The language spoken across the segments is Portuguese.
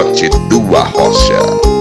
Norte do Arrocha.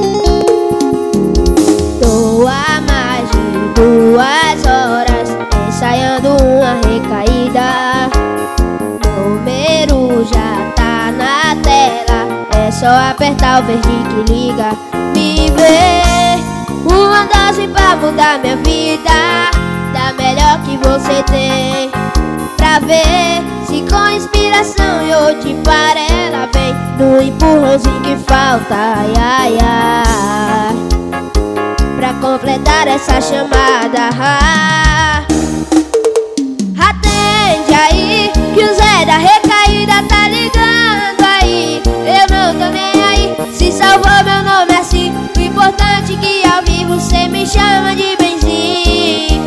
Tô há mais de 2 horas ensaiando uma recaída. Número já tá na tela, é só apertar o verde que liga. Me vê, uma dose pra mudar minha vida, da melhor que você tem. Pra ver se com inspiração eu te paro, ela vem no empurrãozinho que falta, ai, ai, ai, pra completar essa chamada. Atende aí, que o Zé da recaída tá ligando aí. Eu não tô nem aí, se salvou meu nome assim. O importante é que ao vivo cê me chama de benzinho.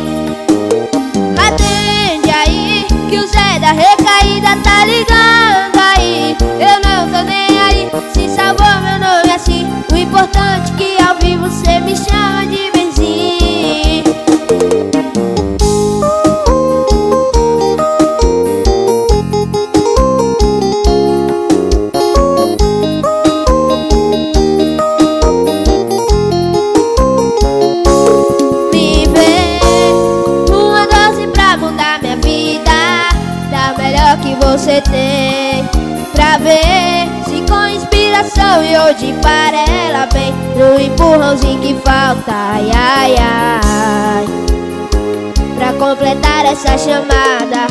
Atende aí, que o Zé da recaída tá ligando aí. Eu não tô nem aí, se salvou meu nome assim. O importante é que ao vivo cê me chama de benzinho. Me vê, uma dose pra mudar minha vida, da melhor que você tem. Pra ver se com inspiração eu te paro, ela vem no empurrãozinho que falta, ai, ai, ai, pra completar essa chamada.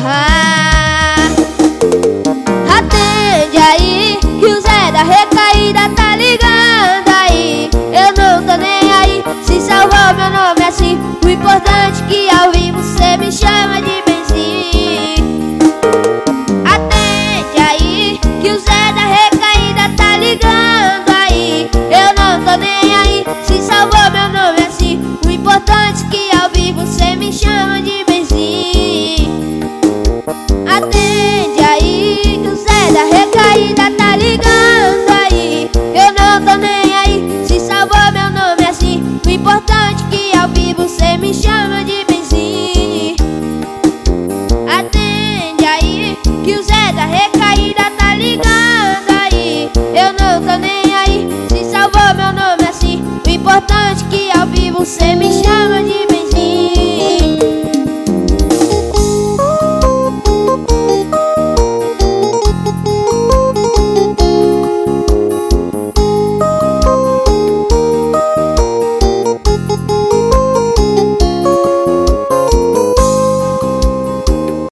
Atende aí, que o Zé da recaída tá ligando aí. Eu não tô nem aí, se salvou meu nome assim. O importante é que ao vivo cê me chama de benzinho. Atende aí, que o Zé da recaída tá ligando aí. Eu não tô nem aí, se salvou meu nome assim. O importante é que ao vivo cê me chama de benzinho. Atende aí, que o Zé da recaída tá ligando aí. Eu não tô nem aí, se salvou meu nome assim. O importante é que ao vivo cê me chama de benzinho. Atende aí, que o Zé da recaída tá ligando aí. Eu não tô nem aí, se salvou meu nome assim. O importante é que ao vivo cê me